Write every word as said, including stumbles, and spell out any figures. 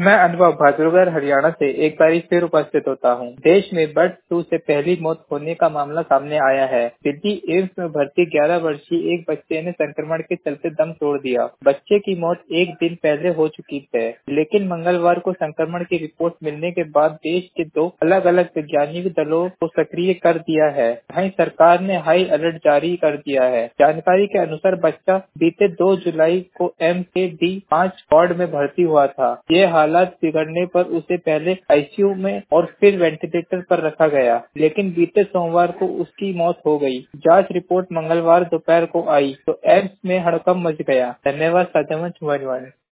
मैं अनुभव भाद्रगढ़ हरियाणा से एक बार फिर उपस्थित होता हूँ। देश में बर्ड फ्लू से पहली मौत होने का मामला सामने आया है। दिल्ली एम्स में भर्ती ग्यारह वर्षीय एक बच्चे ने संक्रमण के चलते दम तोड़ दिया। बच्चे की मौत एक दिन पहले हो चुकी है, लेकिन मंगलवार को संक्रमण की रिपोर्ट मिलने के बाद देश के दो अलग अलग वैज्ञानिक दलों को सक्रिय कर दिया है। वहीं सरकार ने हाई अलर्ट जारी कर दिया है। जानकारी के अनुसार बच्चा बीते दो जुलाई को एम्स के डी पाँच वार्ड में भर्ती हुआ था। ये हालात बिगड़ने पर उसे पहले आईसीयू में और फिर वेंटिलेटर पर रखा गया, लेकिन बीते सोमवार को उसकी मौत हो गई। जांच रिपोर्ट मंगलवार दोपहर को आई तो एम्स में हड़कंप मच गया। धन्यवाद। साझा मंच।